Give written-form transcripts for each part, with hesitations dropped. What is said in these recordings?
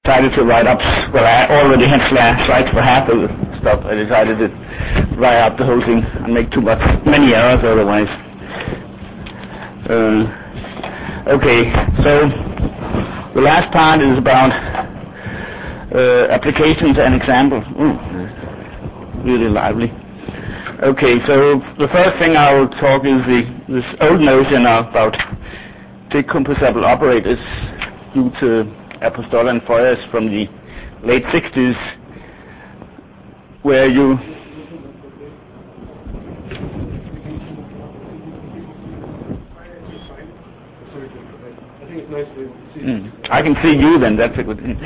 decided to write up, well, I already had slides for half of the stuff. I decided to write up the whole thing and make many errors otherwise. Okay, so the last part is about applications and examples. Really lively. Okay, so the first thing I will talk is this old notion about decomposable operators due to Apostol and Feuers from the late 60s, where you I can see you then, that's a good thing.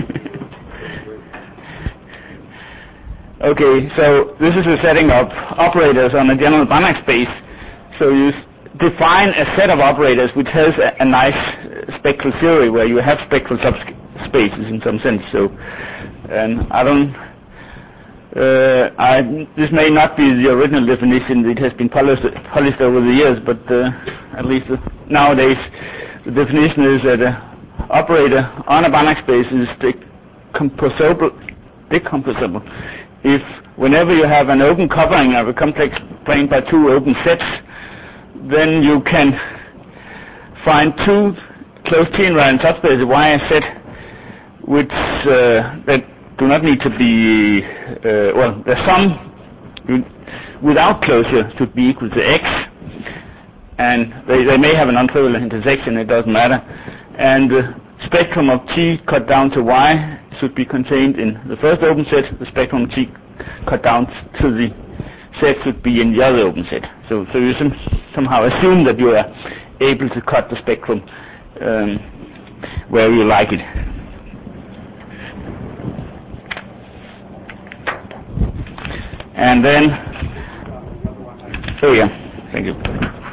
Okay, so this is a setting of operators on a general Banach space. So you define a set of operators which has a nice spectral theory where you have spectral subspaces in some sense. So, and this may not be the original definition. It has been polished over the years, but at least nowadays the definition is that an operator on a Banach space is decomposable if whenever you have an open covering of a complex plane by two open sets, then you can find two closed T-invariant subspaces Y and Z which that do not need to be the sum without closure should be equal to X, and they may have an untrivial intersection, it doesn't matter, and the spectrum of T cut down to Y should be contained in the first open set. The spectrum of T cut down to the set should be in the other open set. So you somehow assume that you are able to cut the spectrum where you like it. And then, thank you.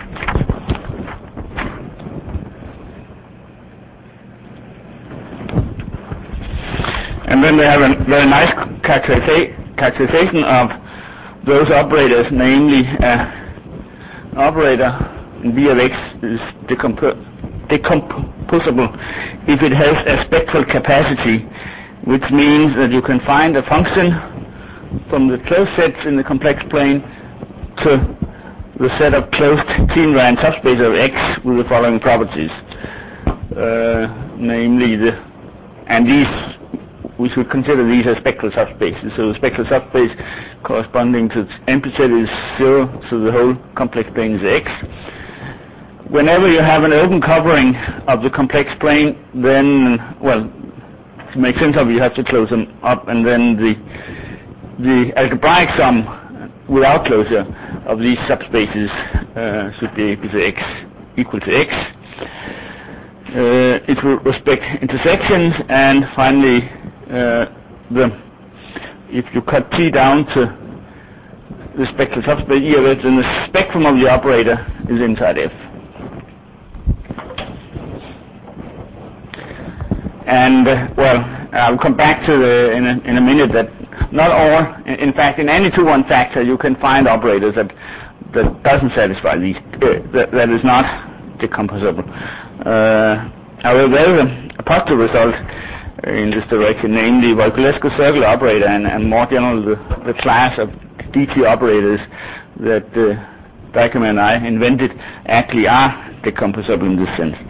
And then they have a very nice characterization of those operators, namely an operator in V of X is decomposable if it has a spectral capacity, which means that you can find a function from the closed sets in the complex plane to the set of closed T-invariant subspace of X with the following properties, namely we should consider these as spectral subspaces. So the spectral subspace corresponding to empty set is 0, so the whole complex plane is X. Whenever you have an open covering of the complex plane, then, to make sense of it, you have to close them up, and then the algebraic sum without closure of these subspaces should be equal to X. It will respect intersections, and finally, if you cut T down to the spectral subspace E of F, then the spectrum of the operator is inside F. And I'll come back to in a minute that not all, in fact, in any 2-1 factor you can find operators that doesn't satisfy these, that is not decomposable. However, there is a positive result in this direction, namely Voiculescu's circular operator and more generally the class of DT operators that Dykema and I invented actually are decomposable in this sense.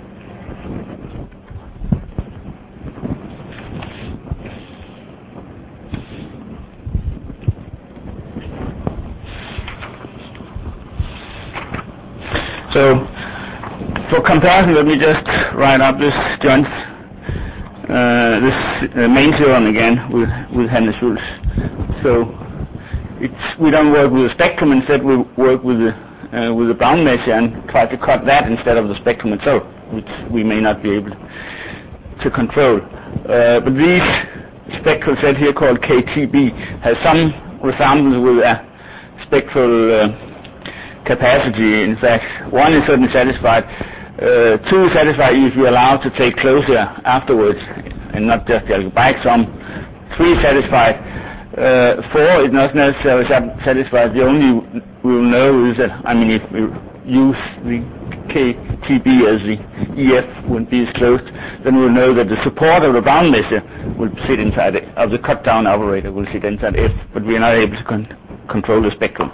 So, for comparison, let me just write up this joint, this main theorem again with Hannes-Schulz. So, we don't work with the spectrum, instead we work with the Brown measure and try to cut that instead of the spectrum itself, which we may not be able to control. But this spectral set here called KTB has some resemblance with a spectral capacity. In fact, 1 is certainly satisfied, 2 is satisfied if you allow to take closure afterwards and not just the algebraic sum. 3 is satisfied, 4 is not necessarily satisfied. The only we will know is that, if we use the KTB as the EF when B is closed, then we'll know that the support of the bound measure will sit inside it, of the cut-down operator will sit inside F, but we are not able to control the spectrum.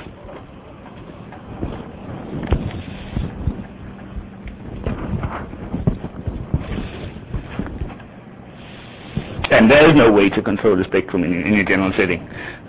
And there is no way to control the spectrum in a general setting.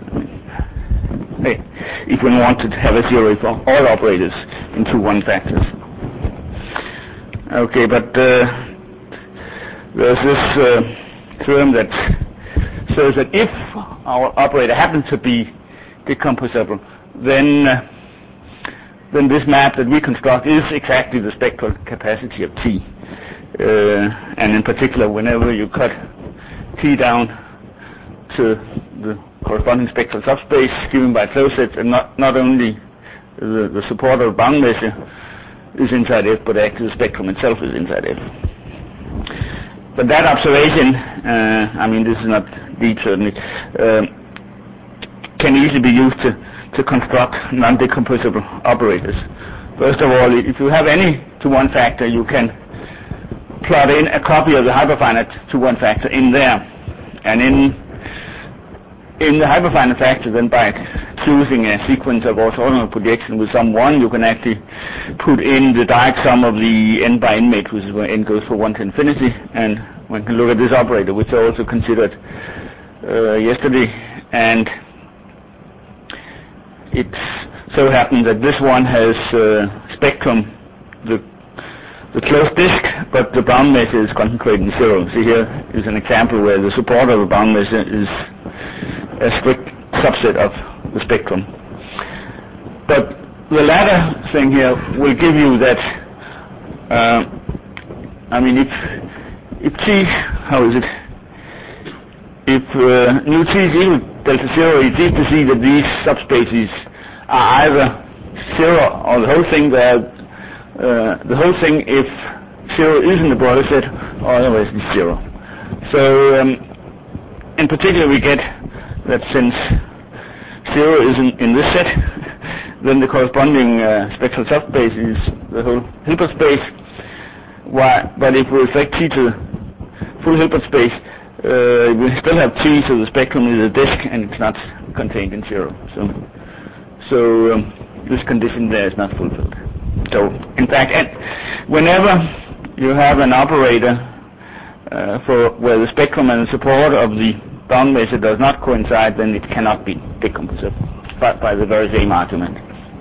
If we wanted to have a zero for all operators in 2 1-factors. Okay, but there's this theorem that says that if our operator happens to be decomposable, then this map that we construct is exactly the spectral capacity of T. And in particular, whenever you cut T down to the corresponding spectral subspace given by closed sets, and not only the support of bound measure is inside F, but actually the spectrum itself is inside F. But that observation, this is not deep certainly, can easily be used to construct non-decomposable operators. First of all, if you have any 2-1 factor, you can plot in a copy of the hyperfinite 2-1 factor in there, and in the hyperfinite factor, then by choosing a sequence of orthogonal projection with some 1, you can actually put in the direct sum of the n by n matrix, where n goes from 1 to infinity, and one can look at this operator, which I also considered yesterday, and it so happens that this one has spectrum, the closed disk, but the bound measure is concentrated in 0. See, here is an example where the support of the bound measure is a strict subset of the spectrum. But the latter thing here will give you that, if T, how is it? If nu T is equal to delta 0, it's easy to see that these subspaces are either 0 or the whole thing where the whole thing if 0 is in the border set, or otherwise it's 0. So in particular we get that since 0 is in this set, then the corresponding spectral subspace is the whole Hilbert space. But if we reflect T to full Hilbert space, we still have T, so the spectrum is a disk and it's not contained in 0. So this condition there is not fulfilled. So, in fact, whenever you have an operator where the spectrum and the support of the bound measure does not coincide, then it cannot be decomposable by the very same argument.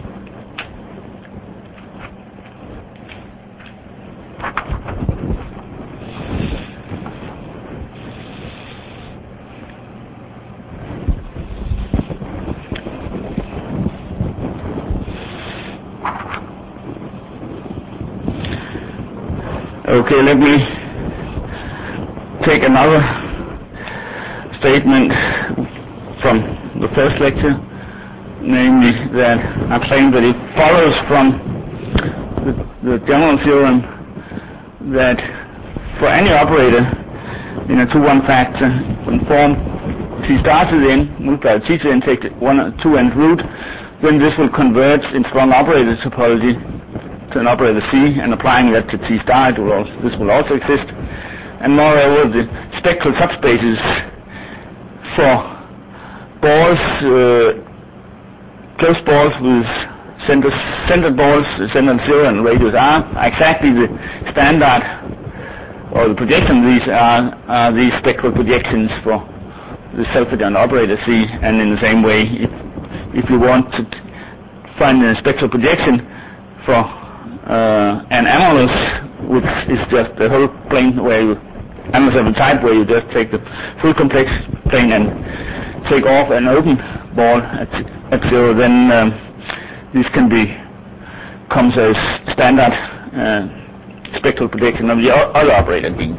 Okay, let me take another statement from the first lecture, namely that I claim that it follows from the general theorem that for any operator in a 2-1 factor, when form T starts with n, multiplied T to n, take the 1 or 2 nth root, then this will converge in strong operator topology to an operator C, and applying that to T star, this will also exist. And moreover, the spectral subspaces for balls, closed balls with centered balls, center 0 and radius r, are exactly the standard, or the projection of these are these spectral projections for the self-adjoint operator C, and in the same way, if you want to find a spectral projection for an anomalous, which is just the whole plane where you, anomalous of a type where you just take the full complex plane and take off an open ball at 0, then this comes as standard spectral projection of the other operator B.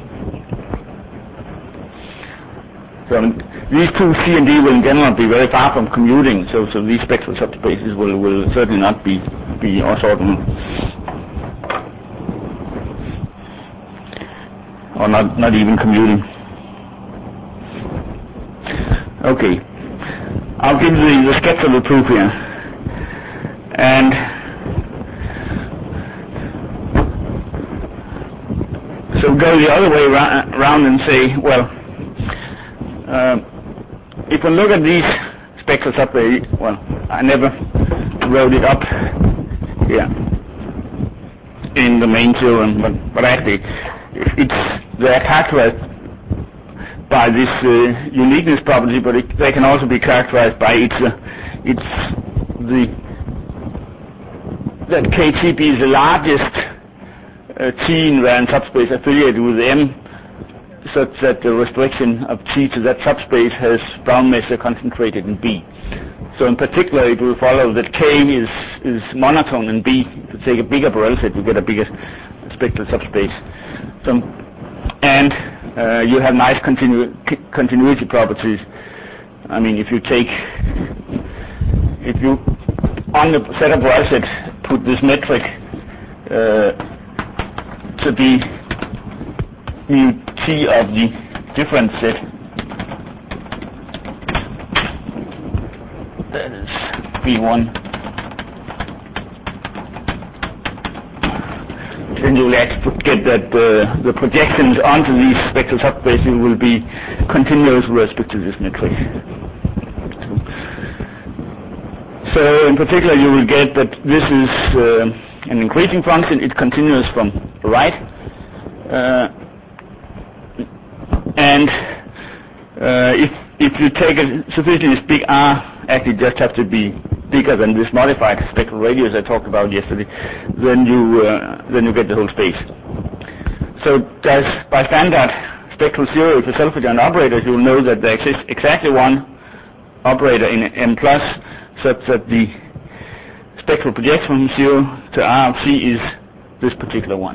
So these two C and D will in general be very far from commuting, so these spectral subspaces will certainly not be orthogonal. Or not even commuting. Okay, I'll give the sketch of the proof here. And go the other way around and say, well, if we look at these spectral subspaces, well, I never wrote it up here in the main theorem, but actually they are characterized by this uniqueness property, but they can also be characterized by that KTB is the largest T-invariant subspace affiliated with M, such that the restriction of T to that subspace has Brown measure concentrated in B. So in particular, it will follow that K is monotone in B. If you take a bigger Borel set, you get a bigger spectral subspace. And you have nice continuity properties. I mean, if you on the set of Borel sets put this metric to be mu T of the difference set, that is B1, then you will actually get that the projections onto these spectral subspaces will be continuous with respect to this metric. So in particular, you will get that this is an increasing function. It continues from right, and if you take a sufficiently big R, actually just have to be bigger than this modified spectral radius I talked about yesterday, then you get the whole space. So by standard spectral theory for self-adjoint operators, you will know that there exists exactly one operator in M plus, such that the spectral projection from 0 to R of C is this particular one.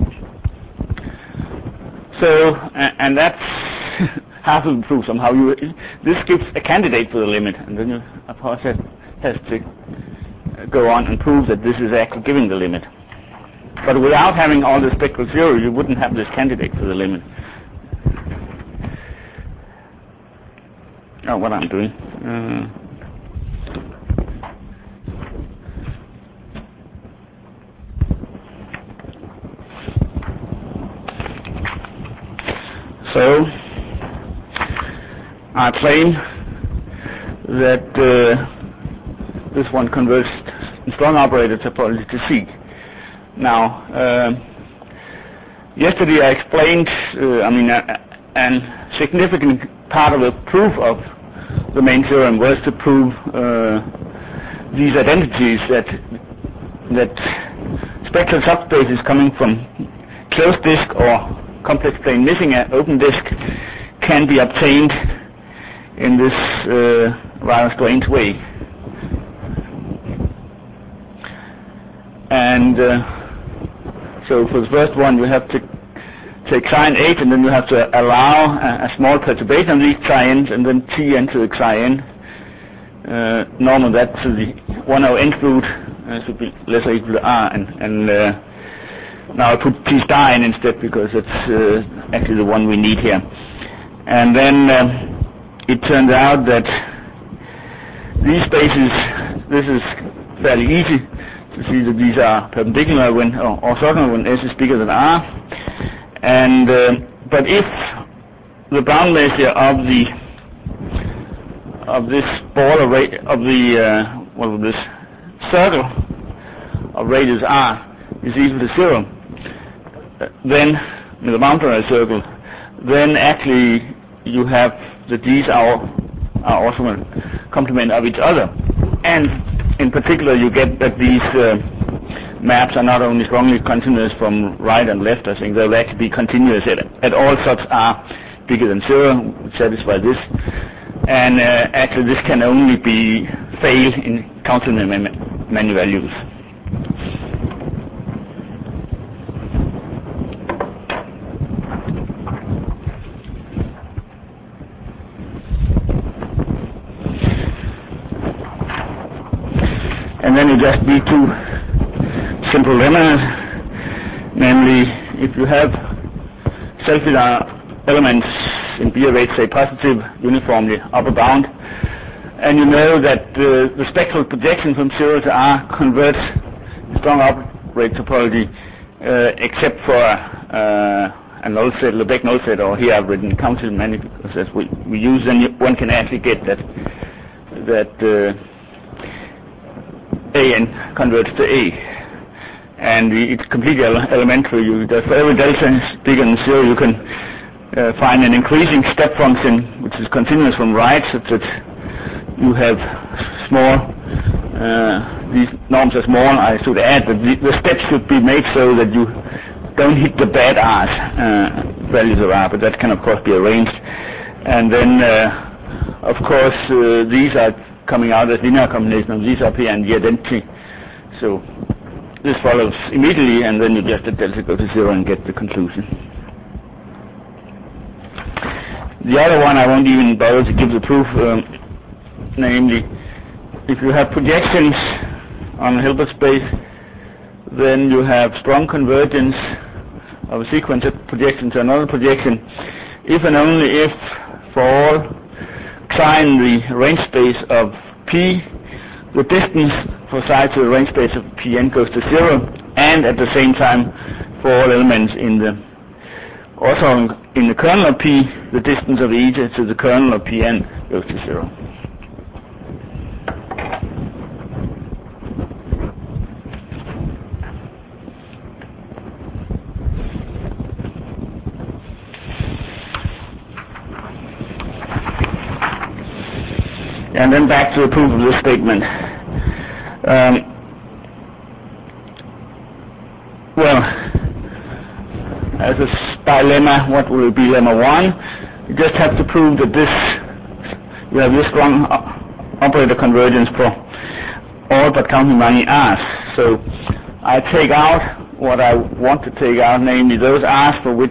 So, and that's half of the proof somehow. This gives a candidate for the limit, and then you, of course, has to go on and prove that this is actually giving the limit. But without having all the spectral theory, you wouldn't have this candidate for the limit. Oh, what I'm doing. So, I claim that this one converts in strong operator topology to C. Now, yesterday I explained, a significant part of the proof of the main theorem was to prove these identities that spectral subspaces coming from closed disk or complex plane missing an open disk can be obtained in this rather strange way. And so for the first one, you have to take psi H, and then you have to allow a small perturbation of these psi n's, and then T n to the psi n. Normally that to the 1 over n root should be less or equal to R, and now I put T star n instead because it's actually the one we need here. And then it turns out that these spaces, this is fairly easy to see that these are perpendicular when, or orthogonal when S is bigger than R. And but if the Brown measure of this ball array of this circle of radius R is equal to 0, then in the boundary circle, then actually you have that these are orthogonal complement of each other, and in particular you get that these maps are not only strongly continuous from right and left. I think they'll actually be continuous at all such R bigger than 0, which satisfy this, and actually this can only be fail in counting many values. And then you just need two simple lemmas, namely, if you have self-adjoint elements in B of H, say positive, uniformly upper bound, and you know that the spectral projection from 0 to R converts strong operator topology, except for a null set, Lebesgue null set, or here I've written counted many because as we use, then one can actually get that AN converts to A, and it's completely elementary. For every delta is bigger than 0, you can find an increasing step function which is continuous from right, such that you have small. These norms are small. I should add that the steps should be made so that you don't hit the bad R's, values of R, but that can of course be arranged. And then of course these are coming out as linear combination of these up here and the identity. So this follows immediately, and then you just let delta go to 0 and get the conclusion. The other one I won't even bother to give the proof, namely, if you have projections on a Hilbert space, then you have strong convergence of a sequence of projections to another projection, if and only if for all psi in the range space of P, the distance for psi to the range space of Pn goes to 0, and at the same time for all elements in the also in the kernel of P, the distance of eta to the kernel of Pn goes to 0. And then back to the proof of this statement. Well, as a by lemma, what will it be, lemma 1? You just have to prove that you have this strong operator convergence for all but counting many R's. So I take out what I want to take out, namely those R's for which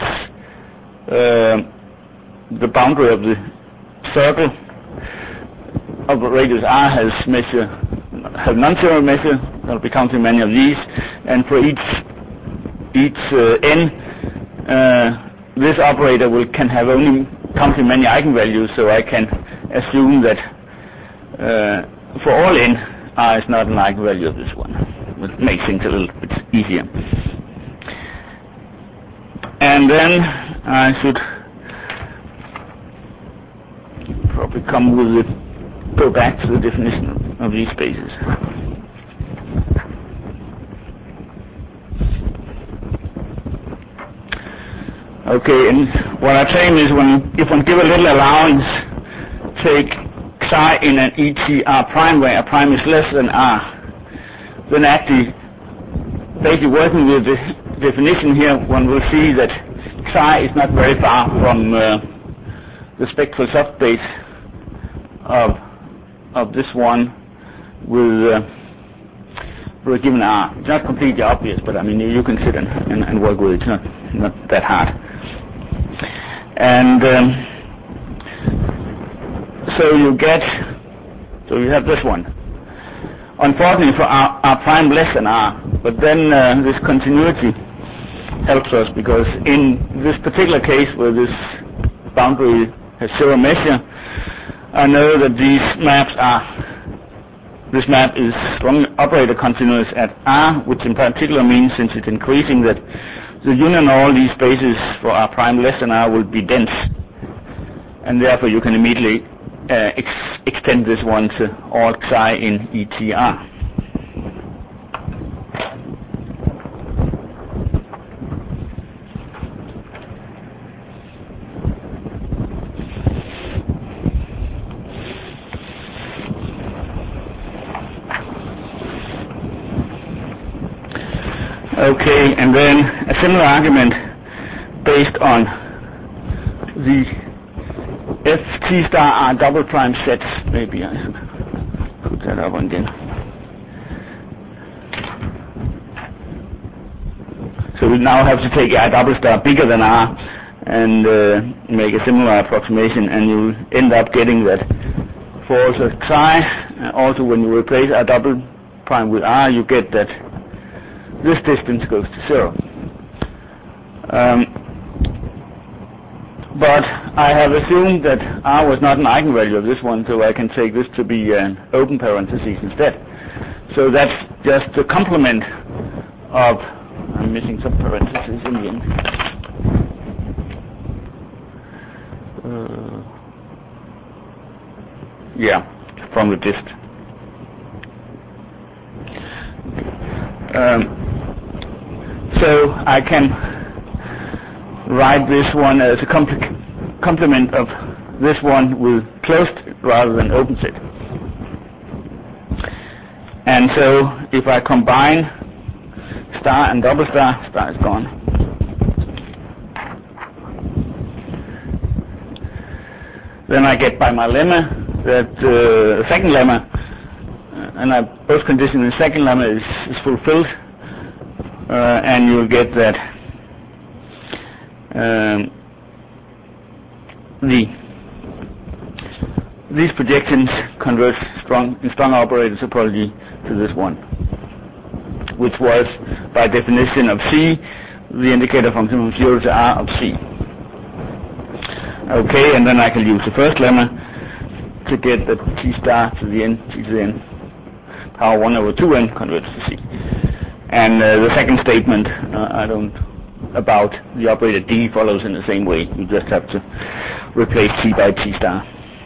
the boundary of the circle of radius R has non-zero measure. I'll be counting many of these, and for each n, this operator can have only counting many eigenvalues, so I can assume that for all n, R is not an eigenvalue of this one. It makes things a little bit easier. And then I should probably go back to the definition of these spaces. Okay, and what I'm saying is if one give a little allowance, take psi in an ETR prime where R prime is less than R, then actually basically working with the definition here, one will see that psi is not very far from the spectral subspace of this one with a given R. It's not completely obvious, but I mean you can sit and work with it. It's not that hard. And so you have this one. Unfortunately for R prime less than R, but then this continuity helps us, because in this particular case where this boundary has zero measure, I know that this map is strong operator continuous at R, which in particular means, since it's increasing, that the union of all these spaces for R prime less than R will be dense, and therefore you can immediately extend this one to all psi in ETR. Okay, and then a similar argument based on the Ft star R double prime sets. Maybe I should put that up again. So we now have to take R double star bigger than R and make a similar approximation, and you end up getting that for also psi, also when you replace R double prime with R, you get that this distance goes to 0. But I have assumed that R was not an eigenvalue of this one, so I can take this to be an open parenthesis instead. So that's just the complement of, I'm missing some parentheses in the end. from the disk. So I can write this one as a complement of this one with closed rather than open set. And so if I combine star and double star, star is gone. Then I get by my lemma that the second lemma, and both conditions in the second lemma is fulfilled, and you'll get that these projections convert in strong operator topology to this one, which was by definition of C, the indicator function from 0 to R of C. Okay, and then I can use the first lemma to get that T star to the n, T to the n, power 1 over 2n converts to C. And the second statement about the operator D follows in the same way. You just have to replace T by T star.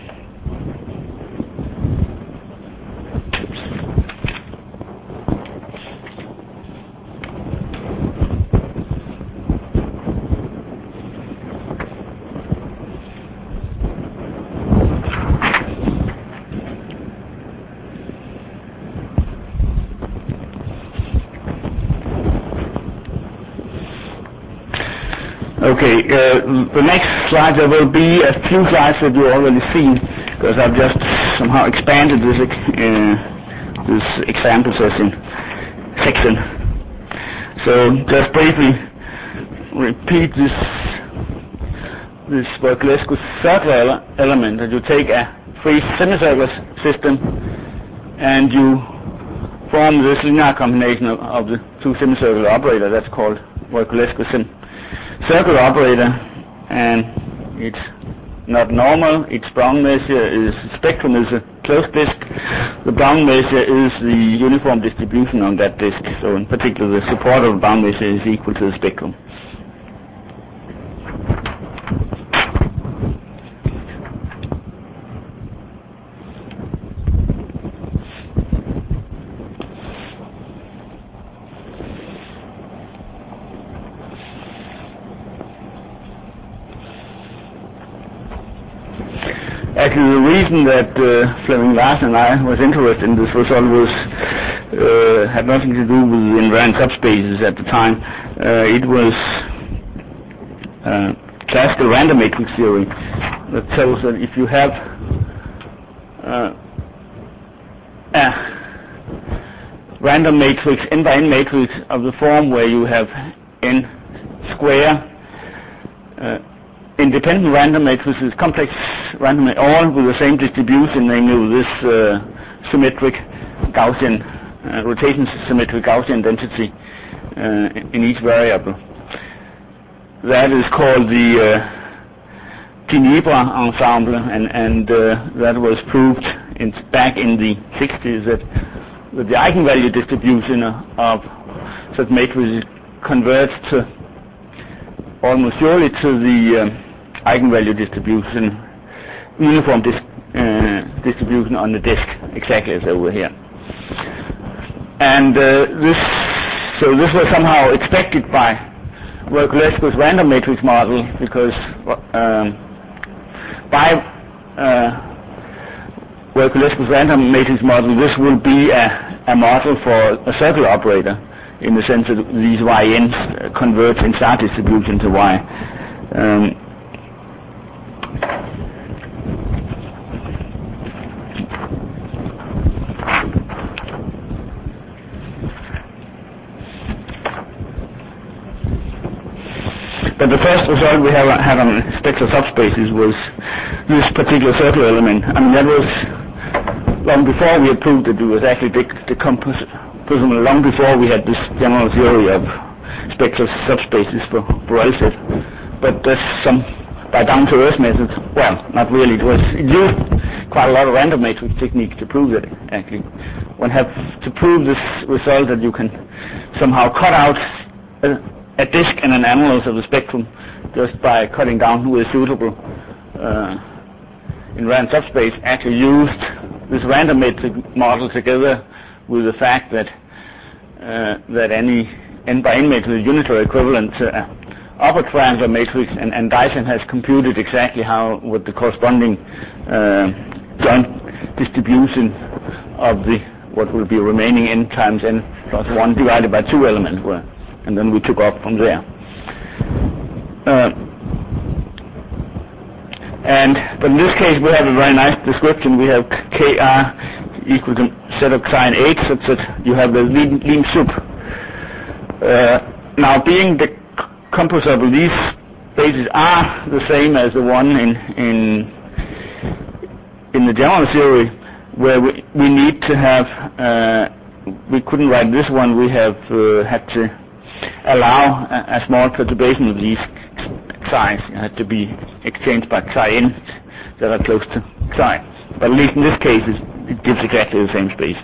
Okay, the next slides there will be a few slides that you've already seen, because I've just somehow expanded this example section. So just briefly repeat this Voeculescu circular element, that you take a free semicircular system and you form this linear combination of the two semicircular operators. That's called Voeculescu circular operator, and it's not normal. Its Brown measure is spectrum is a closed disk. The Brown measure is the uniform distribution on that disk. So in particular, the support of the Brown measure is equal to the spectrum. Actually, the reason that Flemming Larsen and I was interested in this result had nothing to do with the invariant subspaces at the time. It was classical random matrix theory that tells that if you have a random matrix, n by n matrix of the form where you have n square independent random matrices, complex random, all with the same distribution, namely with this symmetric Gaussian, rotation symmetric Gaussian density in each variable. That is called the Ginebra ensemble, and that was proved back in the 60s that the eigenvalue distribution of such matrices converts to almost surely to the eigenvalue distribution, uniform distribution on the disk, exactly as over here. And this was somehow expected by Voeculescu's random matrix model, because by Voeculescu's random matrix model, this will be a model for a circular operator, in the sense that these yns converge in star distribution to y. But the first result we had on spectral subspaces was this particular circular element. I mean, that was long before we had proved that it was actually decomposable, long before we had this general theory of spectral subspaces for LZ. But there's some, by down-to-earth methods, well, not really. It used quite a lot of random matrix technique to prove it, actually. One has to prove this result that you can somehow cut out a disk and an analysis of the spectrum just by cutting down with a suitable invariant subspace actually used this random matrix model together with the fact that any n by n matrix is unitary equivalent to upper triangular matrix, and Dyson has computed exactly what the corresponding joint distribution of what will be remaining n times n plus 1 divided by 2 elements were, and then we took off from there. But in this case we have a very nice description. We have Kr equal to set of Klein H, such that you have the Lim sup. Now, being the composable, these spaces are the same as the one in the general theory, where we need to have we couldn't write this one. We have had to allow a small perturbation of these xi's. It had to be exchanged by xi n that are close to xi. But at least in this case, it gives exactly the same space.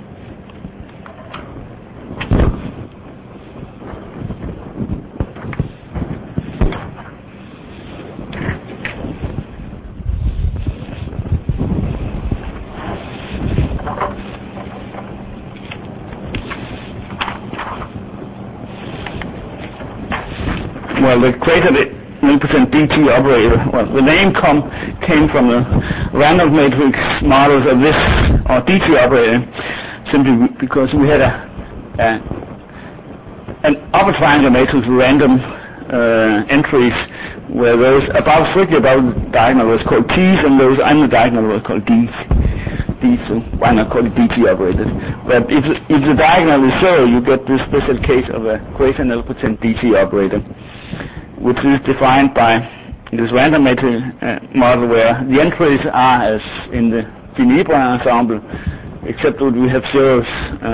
Well, the equator nilpotent dt operator, well, the name came from the random matrix models of this, or dt operator, simply because we had an upper triangular matrix with random entries, where those strictly above the diagonal was called t's, and those under the diagonal was called d's. So why not call it dt operator? But if the diagonal is 0, you get this special case of a equator nilpotent dt operator, which is defined by this random matrix model, where the entries are as in the Fini-Brin ensemble, except that we have zeros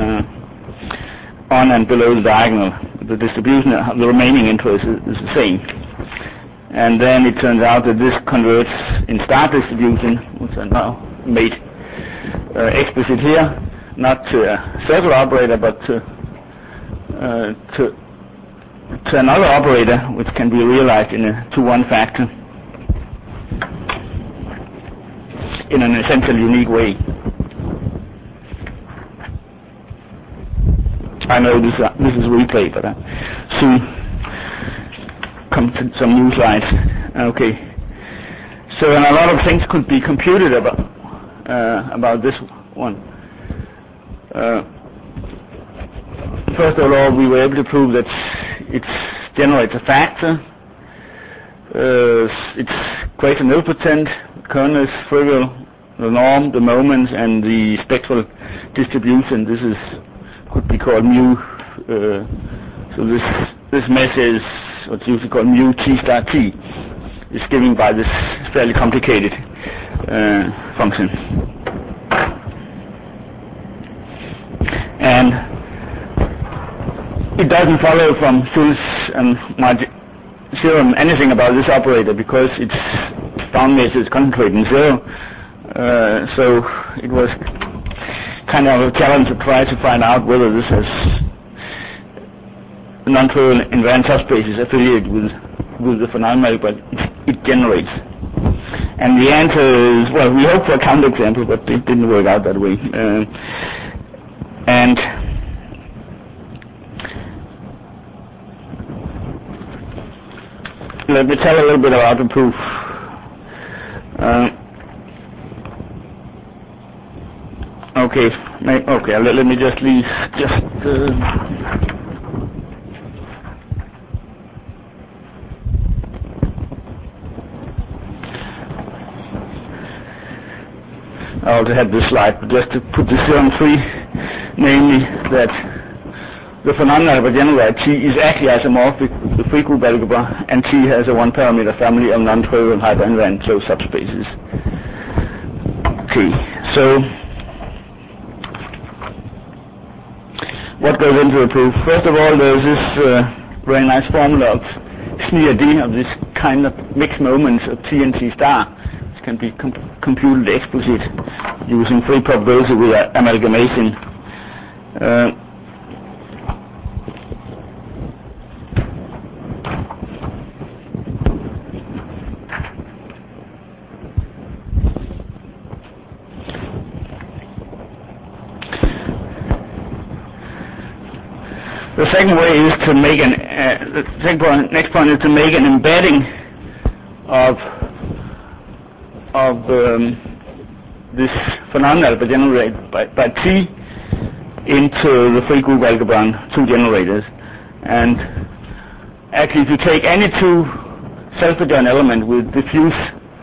on and below the diagonal. The distribution of the remaining entries is the same. And then it turns out that this converts in star distribution, which are now made explicit here, not to a circle operator, but to another operator, which can be realized in a 2-1 factor in an essentially unique way. I know this is replay, but soon come to some new slides. Okay. So, and a lot of things could be computed about this one. First of all, we were able to prove that it generates a factor. It's equator nilpotent, kernel is trivial, the norm, the moments, and the spectral distribution. This could be called mu. So this measure is what's usually called mu t star t. Is given by this fairly complicated function. And it doesn't follow from Schulz and my theorem anything about this operator, because its bound measure is concentrated in 0. So it was kind of a challenge to try to find out whether this has non-trivial invariant subspaces affiliated with the phenomenon, but it generates. And the answer is, well, we hope for a counterexample, but it didn't work out that way. And let me tell a little bit about the proof. Okay, let me just leave I also had this slide, but just to put the theorem 3, namely that the phenomenon of a generalized T is actually isomorphic with the free group algebra, and T has a 1-parameter family of non-trivial hyperinvariant closed subspaces. Okay, so what goes into the proof? First of all, there's this very nice formula of Schneer D of this kind of mixed moments of T and T star, which can be computed explicit using free probability with amalgamation. The second way is to make next point is to make an embedding of this phenomenon alpha generated by T into the free group algebra on two generators. And actually, if you take any two self-adjoint element with diffuse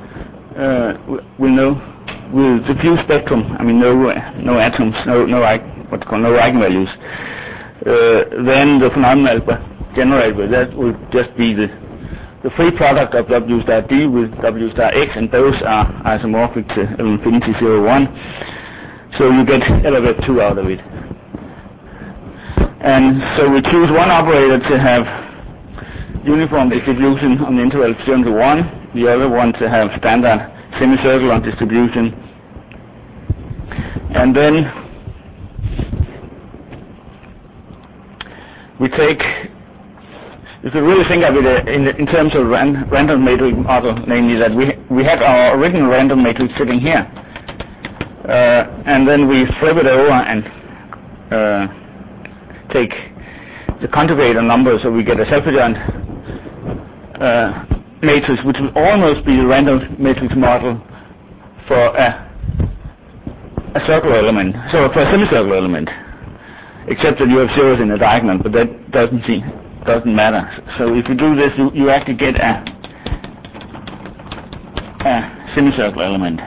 with diffuse spectrum, I mean no atoms, no what's called no eigenvalues, then the phenomenon alpha generated with that will just be the free product of W star D with W star X, and those are isomorphic to L infinity 0, 1. So you get L of F2 out of it. And so we choose one operator to have uniform distribution on the interval 0 to 1, the other one to have standard semicircular distribution. And then we take, if you really think of it in terms of random matrix model, namely that we had our original random matrix sitting here, and then we flip it over and take the conjugator number, so we get a self-adjoint matrix, which will almost be the random matrix model for a circular element, so for a semicircular element, except that you have zeros in the diagonal, but that doesn't matter. So if you do this, you actually get a semicircular element.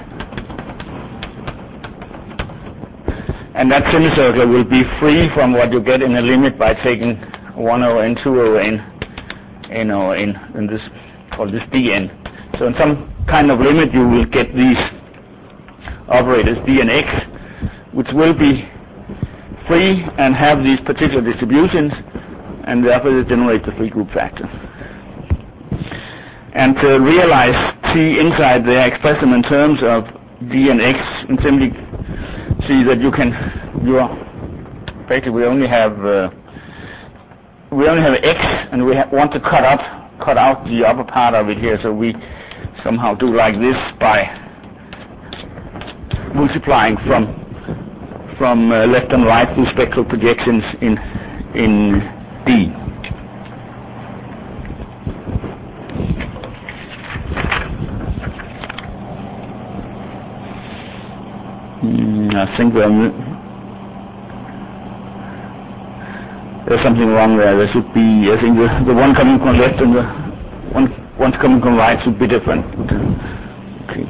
And that semicircle will be free from what you get in a limit by taking 1 over n, 2 over n, n over n, and this, or this dn. So in some kind of limit you will get these operators d and x, which will be free and have these particular distributions, and therefore they generate the free group factor. And to realize T inside there, express them in terms of d and x, and simply see that effectively we only have x, and we want to cut out the upper part of it here, so we somehow do like this by multiplying from left and right through spectral projections in D. I think there's something wrong there. There should be, I think the one coming from left and the one coming from right should be different. Okay.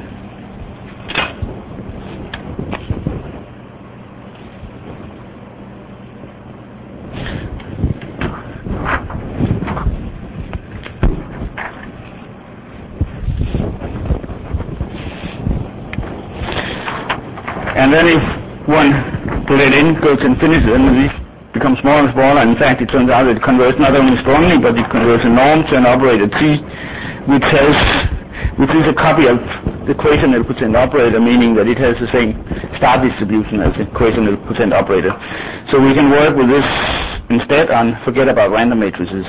And then if one plate n goes to infinity, then these become smaller and smaller. In fact, it turns out it converts not only strongly, but it converts a norm to an operator T, which is a copy of the Quasi-nilpotent operator, meaning that it has the same star distribution as the Quasi-nilpotent operator. So we can work with this instead and forget about random matrices.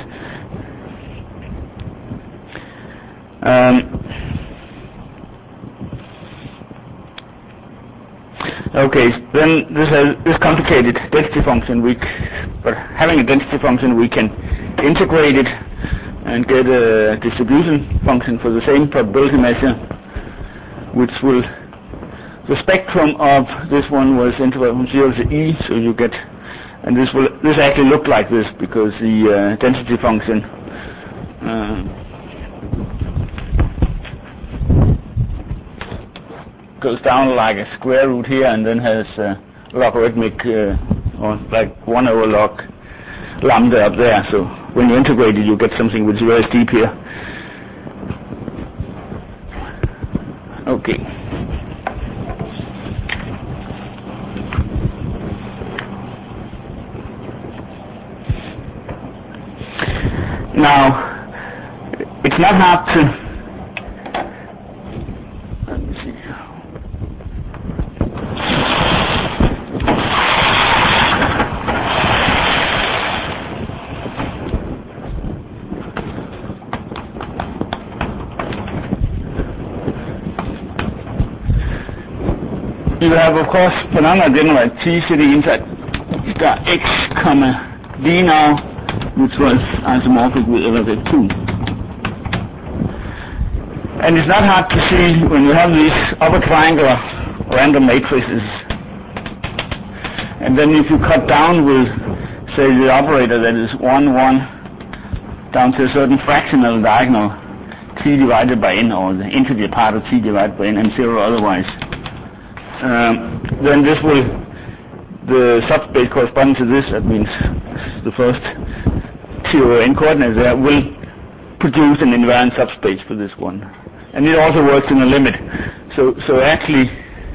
Okay, then this complicated density function, but having a density function, we can integrate it and get a distribution function for the same probability measure, which will, the spectrum of this one was interval from 0 to e, so you get, and this actually look like this because the density function goes down like a square root here, and then has logarithmic or like 1 over log lambda up there. So when you integrate it, you get something which is very steep here. Okay. Now, it's not hard to, let me see. You have, of course, phenomena generate T sitting inside star x, comma D now, which was isomorphic with LFF2. And it's not hard to see when you have these upper triangular random matrices, and then if you cut down with, say, the operator that is 1, 1, down to a certain fractional diagonal, t divided by n, or the integer part of t divided by n, and 0 otherwise, then this will, the subspace corresponding to this, that means the first t over n coordinate there, will produce an invariant subspace for this one. And it also works in a limit. So actually,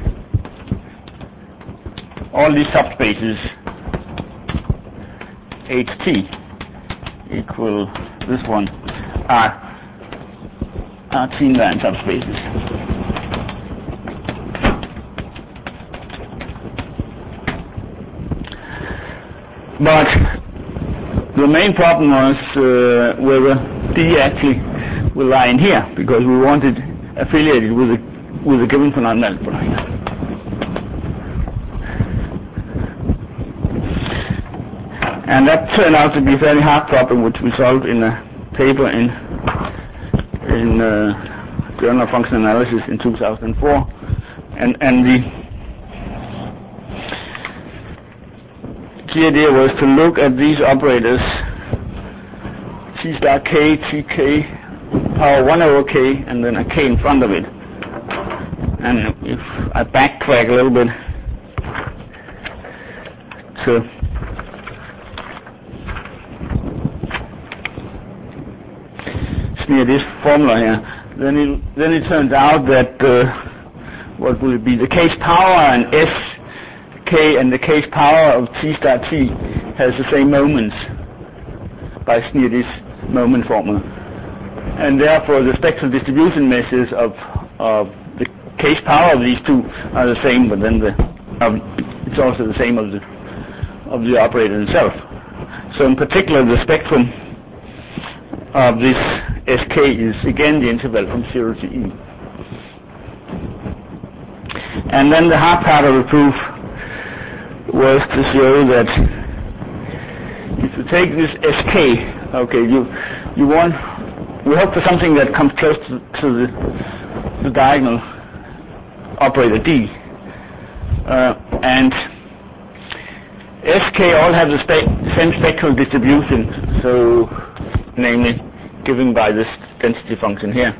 all these subspaces ht equal this one are T-invariant subspaces. But the main problem was whether D actually will lie in here, because we wanted affiliated with a given phenomenon. And that turned out to be a very hard problem, which we solved in a paper in Journal of Functional Analysis in 2004. And the key idea was to look at these operators, T star k, tk, power 1 over k, and then a k in front of it. And if I backtrack a little bit to smear this formula here, then it turns out that what will it be? The k's power and sk and the k's power of t star t has the same moments by Smear's moment formula. And therefore the spectral distribution measures of the k's power of these two are the same, but then it's also the same of the operator itself. So in particular, the spectrum of this sk is again the interval from 0 to e. And then the hard part of the proof was to show that if you take this sk, okay, we hope for something that comes close to the diagonal operator D, and sk all have the same spectral distribution, so namely given by this density function here.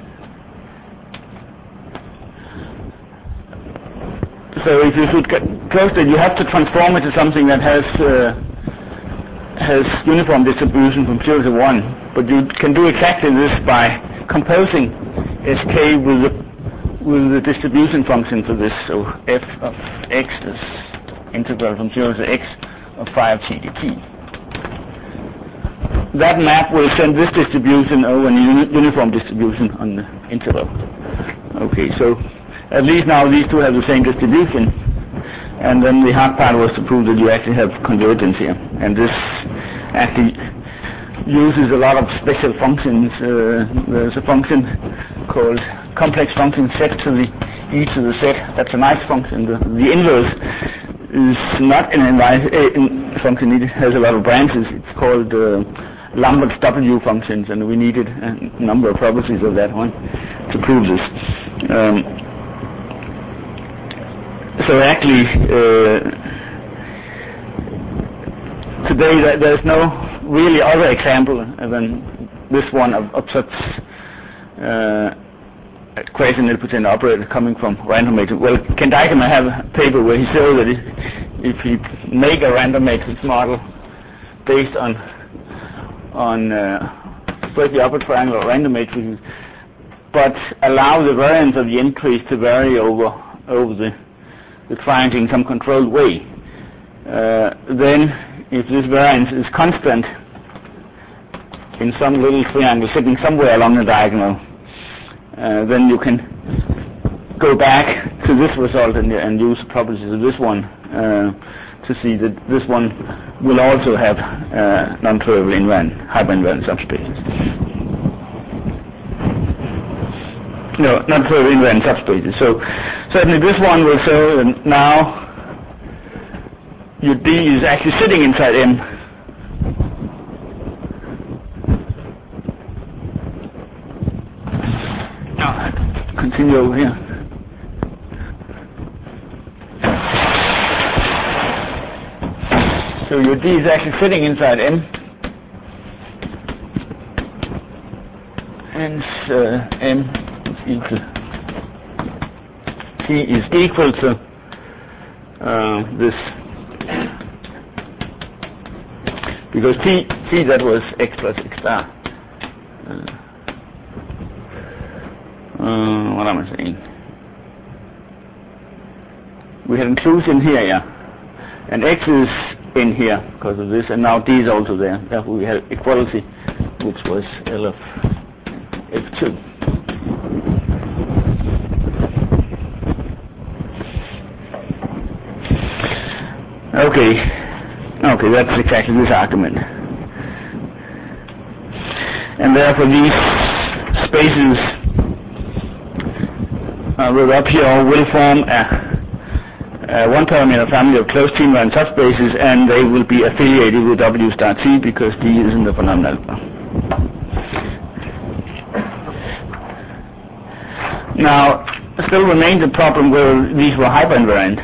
So if you should get close to it, you have to transform it to something that has uniform distribution from 0 to 1. But you can do exactly this by composing sk with the distribution function for this. So f of x is integral from 0 to x of phi of t dt. That map will send this distribution over a uniform distribution on the interval. Okay, so at least now these two have the same distribution, and then the hard part was to prove that you actually have convergence here. And this actually uses a lot of special functions. There's a function called complex function set to the e to the z. That's a nice function. The inverse is not an function. It has a lot of branches. It's called Lambert's W functions, and we needed a number of properties of that one to prove this. So actually, today there's no really other example than this one of such quasi-nilpotent operator coming from random matrix. Well, Ken Dykema have a paper where he showed that if you make a random matrix model based on first the upper triangle random matrices, but allow the variance of the entries to vary over the triangle in some controlled way, then if this variance is constant in some little triangle sitting somewhere along the diagonal, then you can go back to this result and use the properties of this one to see that this one will also have non-trivial hyperinvariant subspaces. No, non-trivial invariant subspaces. So certainly this one will show that now your D is actually sitting inside M, continue over here. So your D is actually sitting inside M. Hence M is equal. T is equal to this. Because T that was X plus X star. What am I saying? We had inclusion here, yeah. And X is in here because of this, and now D is also there. Therefore we had equality, which was L of F2. Okay, that's exactly this argument. And therefore these spaces wrote up here will form a one-parameter family of closed T-invariant subspaces, and they will be affiliated with W star T because D is in the phenomenal alpha. Now, still remains a problem where these were hyperinvariant.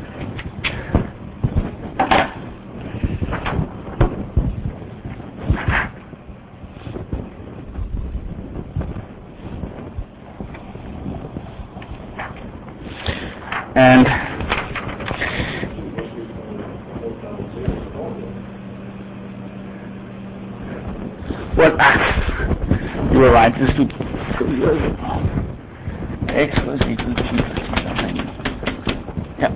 And you were right, this would X was equal to something. Yeah.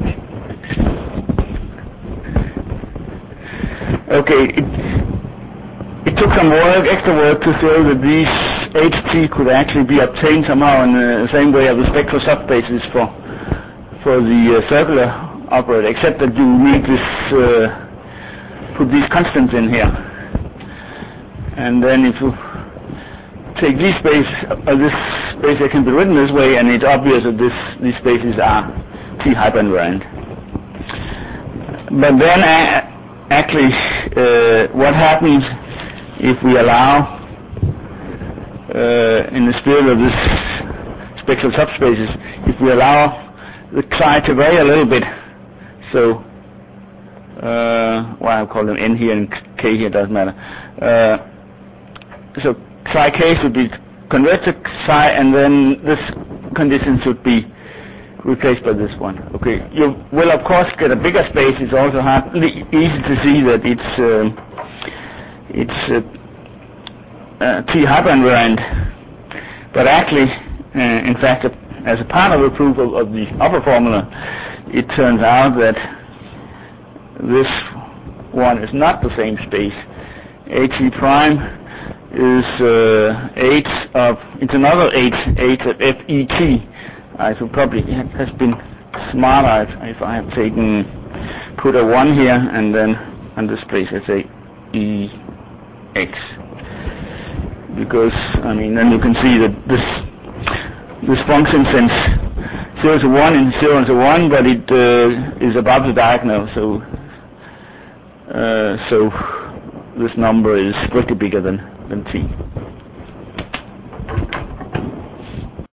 Okay, it took some work, extra work, to show that these HT could actually be obtained somehow in the same way as the spectral subspaces for the circular operator, except that you need this put these constants in here, and then if you take these space, this space that can be written this way, and it's obvious that these spaces are T hyperinvariant. But then actually what happens if we allow in the spirit of this spectral subspaces, if we allow the Xi to vary a little bit, so why I call them N here and K here doesn't matter. So Xi K should be converted to Xi, and then this condition should be replaced by this one. Okay, you will of course get a bigger space. It's also easy to see that it's T hyperinvariant, but actually, in fact, as a part of the proof of the upper formula, it turns out that this one is not the same space. HE prime is it's another H of FET. I should probably, it has been smarter if I have put a 1 here, and then on this place I say EX. Because, I mean, then you can see that this function since 0 to 1 and 0 to 1, but it is above the diagonal, so this number is pretty bigger than T.